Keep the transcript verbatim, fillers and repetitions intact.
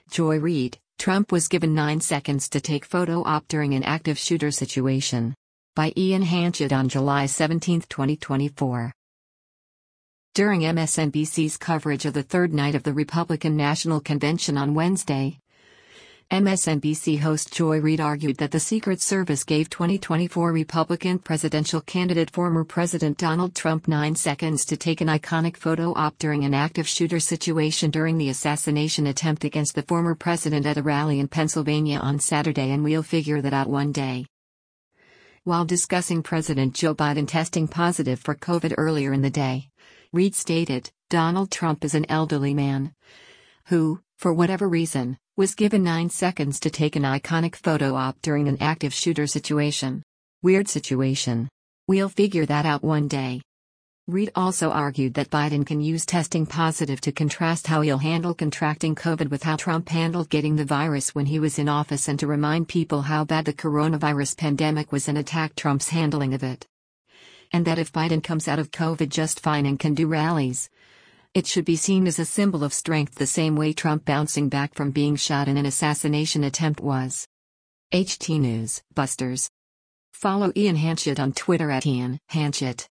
Joy Reid, Trump was given nine seconds to take photo op during an active shooter situation. By Ian Hanchett on July seventeenth, twenty twenty-four. During M S N B C's coverage of the third night of the Republican National Convention on Wednesday, M S N B C host Joy Reid argued that the Secret Service gave twenty twenty-four Republican presidential candidate former President Donald Trump nine seconds to take an iconic photo op during an active shooter situation during the assassination attempt against the former president at a rally in Pennsylvania on Saturday, and we'll figure that out one day. While discussing President Joe Biden testing positive for COVID earlier in the day, Reid stated, "Donald Trump is an elderly man who, for whatever reason, was given nine seconds to take an iconic photo op during an active shooter situation. Weird situation. We'll figure that out one day." Reid also argued that Biden can use testing positive to contrast how he'll handle contracting COVID with how Trump handled getting the virus when he was in office, and to remind people how bad the coronavirus pandemic was and attack Trump's handling of it. And that if Biden comes out of COVID just fine and can do rallies, it should be seen as a symbol of strength, the same way Trump bouncing back from being shot in an assassination attempt was. H T News Busters. Follow Ian Hanchett on Twitter at Ian Hanchett.